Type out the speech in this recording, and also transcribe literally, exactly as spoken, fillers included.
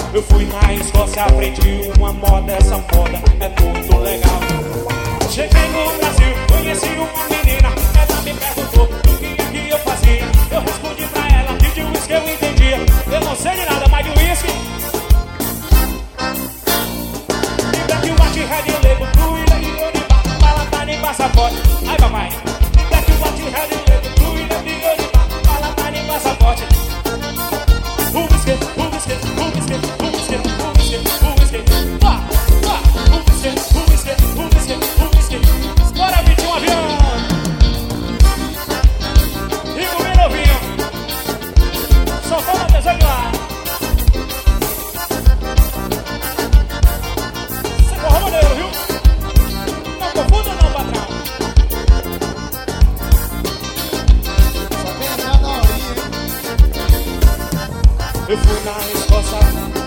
Eu fui na Escócia, aprendi uma moda, essa moda é muito legal. Cheguei no Brasil, conheci uma menina, ela me perguntou o que é que eu fazia. Eu respondi pra ela que de uísque eu entendia. Eu não sei de nada mais de uísque. E black, white, red, label, blue, e oriba, bala, nem passaporte. Ai, papai. E black, white, red, label, blue, e oriba, bala, nem passaporte. O whisky, o whisky, o whisky, o whisky, o whisky, o whisky, vá, vá, o whisky, o whisky, o whisky, o whisky. Bora, vinte e um avião. E comer novinho. Só fala desenho lá. Você correu maneiro, viu? Não confunda não, patrão. Só tem a da horinha, hein? Eu fui na Escócia.